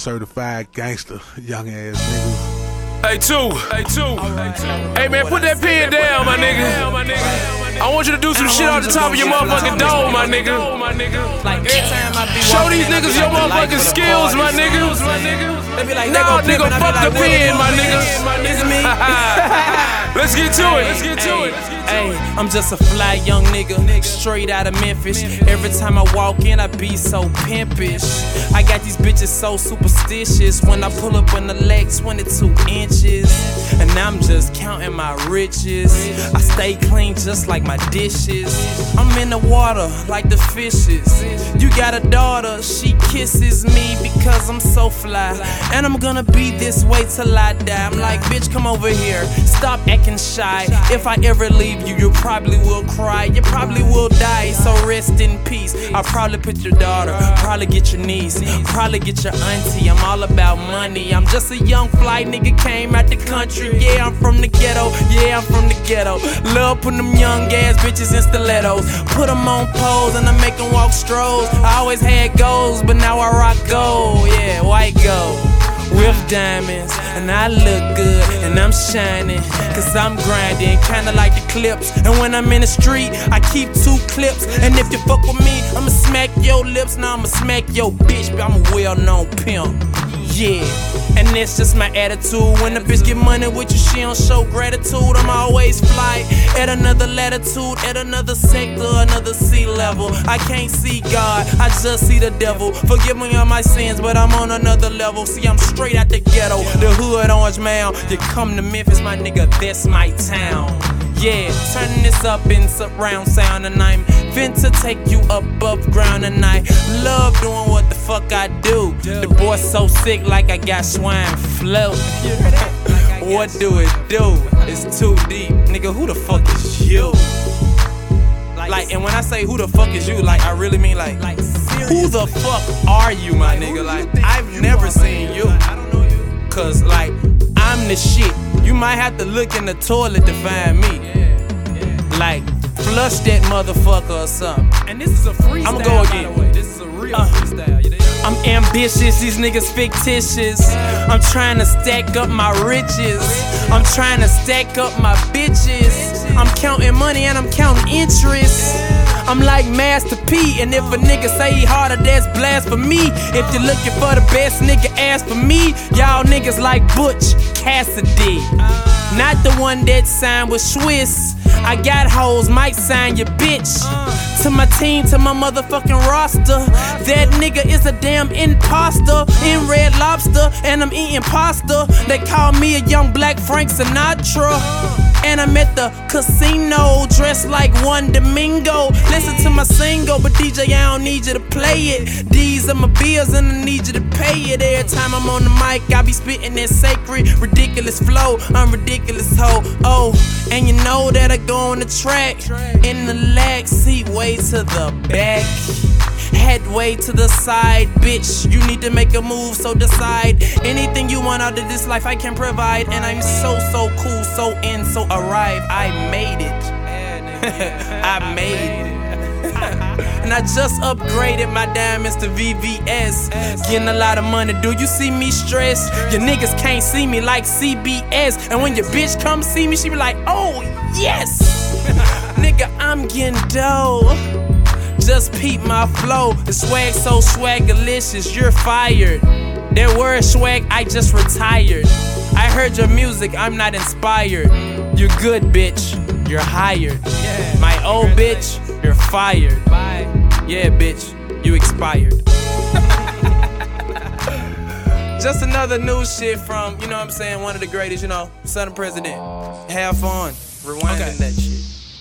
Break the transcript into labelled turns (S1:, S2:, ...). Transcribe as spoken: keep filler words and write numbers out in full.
S1: certified gangster, young ass niggas.
S2: Hey, two. Hey, two. Hey, man, put that pen down, my nigga. I want you to do some shit off the top of your motherfucking dome, my nigga. Show these niggas your motherfucking skills, my nigga. Nah, nigga, fuck the pen, my nigga. Let's get to it. Let's get to it.
S3: Hey, I'm just a fly young nigga, straight out of Memphis. Every time I walk in, I be so pimpish. I got these bitches so superstitious. When I pull up on the leg, twenty-two inches. And I'm just counting my riches. I stay clean just like my dishes. I'm in the water like the fishes. You got a daughter, she kisses me because I'm so fly. And I'm gonna be this way till I die. I'm like, bitch, come over here, stop acting shy. If I ever leave you, you probably will cry, you probably will die, so rest in peace. I'll probably put your daughter, probably get your niece, probably get your auntie. I'm all about money, I'm just a young fly nigga, came out the country. Yeah, I'm from the ghetto, yeah, I'm from the ghetto. Love putting them young ass bitches in stilettos. Put them on poles and I make them walk strolls. I always had goals, but now I rock gold. Yeah, white gold with diamonds, and I look good, and I'm shining, cause I'm grinding, kinda like the Clips. And when I'm in the street, I keep two clips. And if you fuck with me, I'ma smack your lips. Now I'ma smack your bitch, but I'm a well-known pimp. Yeah, and that's just my attitude. When a bitch get money with you, she don't show gratitude. I'm always fly at another latitude, at another sector, another sea level. I can't see God, I just see the devil. Forgive me on my sins, but I'm on another level. See, I'm straight out the ghetto, the hood, Orange Mound. You come to Memphis, my nigga, that's my town. Yeah, turning this up in surround sound, and I'm finna take you above ground. And I love doing what the fuck I do. The boy's so sick like I got swine flu. What do it do? It's too deep. Nigga, who the fuck is you? Like, and when I say who the fuck is you, like, I really mean like, who the fuck are you, my nigga? Like, I've never seen you. Cause like, I'm the shit. You might have to look in the toilet to find me. Like, flush that motherfucker or something. And this is a freestyle. I'ma go again. This is a real uh, freestyle. I'm ambitious, these niggas fictitious. I'm trying to stack up my riches. I'm trying to stack up my bitches. I'm counting money and I'm counting interest. I'm like Master P, and if a nigga say he harder, that's blasphemy. If you're looking for the best nigga, ask for me. Y'all niggas like Butch Cassidy, not the one that signed with Swiss. I got hoes, might sign your bitch. To my team, to my motherfucking roster. That nigga is a damn imposter. In Red Lobster, and I'm eating pasta. They call me a young black Frank Sinatra. And I'm at the casino, dressed like one Domingo. Listen to my single, but D J, I don't need you to play it. These are my bills and I need you to pay it. Every time I'm on the mic, I be spitting that sacred, ridiculous flow. I'm ridiculous hoe, oh. And you know that I go on the track in the lag seat, way to the back. Headway to the side, bitch. You need to make a move, so decide. Anything you want out of this life, I can provide. And I'm so, so cool, so in, so arrive. I made it. I made it. And I just upgraded my diamonds to V V S. Getting a lot of money, do you see me stressed? Your niggas can't see me like C B S. And when your bitch come see me, she be like, oh, yes. Nigga, I'm getting dough. Just peep my flow, the swag so swagalicious, you're fired. That word swag, I just retired. I heard your music, I'm not inspired. You're good, bitch, you're hired. My old bitch, you're fired. Yeah, bitch, you expired. Just another new shit from, you know what I'm saying, one of the greatest, you know, son of president. Have fun, rewinding okay. that shit.